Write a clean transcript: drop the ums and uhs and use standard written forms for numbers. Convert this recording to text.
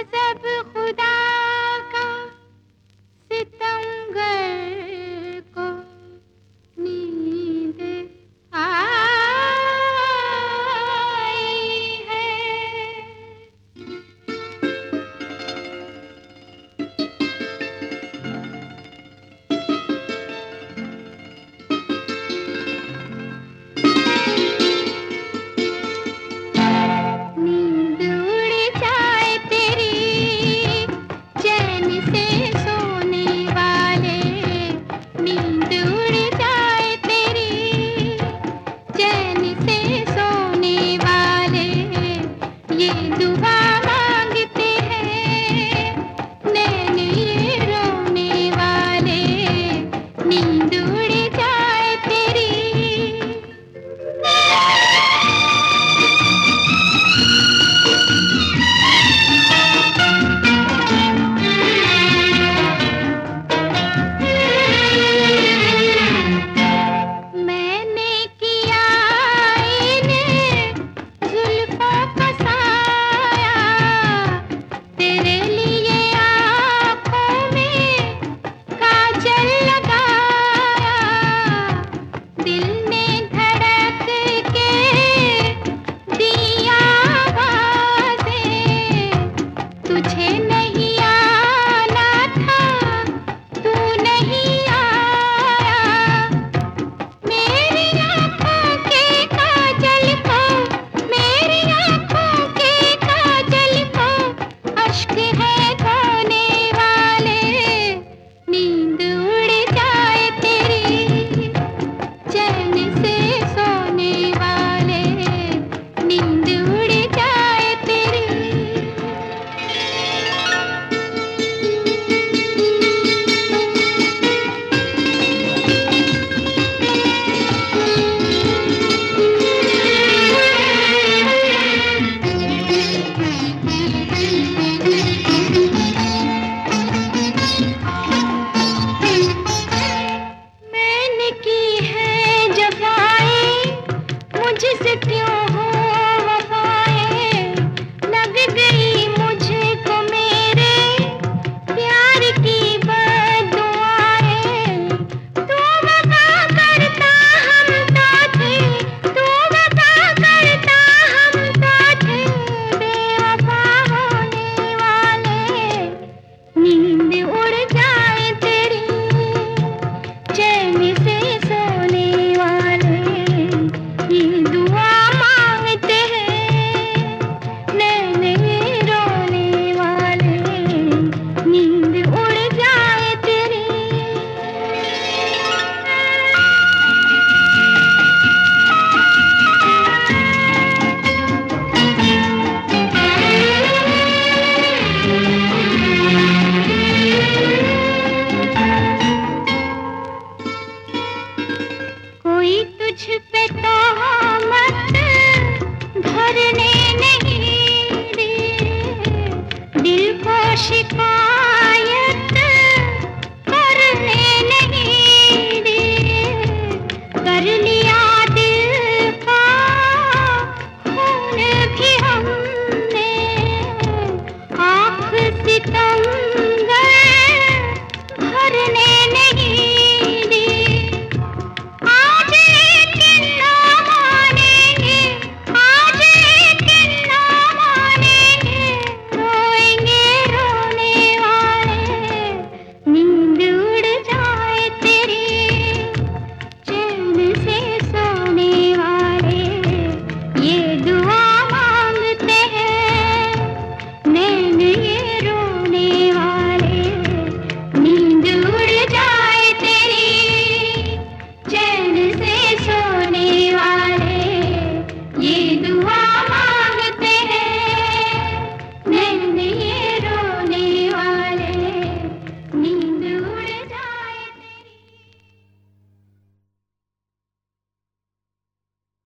गजब खुदा का सितमगर को नींद आई है। नींद उड़ जाए तेरी चैन से सोने वाले, नींद उड़ जाए तेरी चैन से सोने वाले, ये दुआ मांगते हैं नैन ये रोने वाले, नींद उड़ जाए तेरी। मैंने किया इन्हें जुल्फों का साया, तेरे लिए आँखों में काजल लगाया, दिल ने धड़क के दिया आवाज़ें, तुझे नहीं आना था तू नहीं आया, मेरी आँखों के काजल को, मेरी आँखों के काजल को अश्क है धोने वाले, नींद उड़ जाए तेरी चैन से सोने वाले, नींद उड़ जाए तेरी। मैंने की है जफाएं, मुझसे क्यों हो वफाएं, लग गई मुझको मेरे प्यार की बद्दुआएं, तू वफा करता हम तो थे, तू वफा करता हम तो थे, बेवफा होने वाले, नींद उड़ जाए तेरी चैन से सोने वाले, ये दुआ मांगते हैं नैन ये रोने वाले, नींद उड़ जाए तेरी। कोई तुझ पे तोहमत भरने नहीं दिए, दिल को शिकवा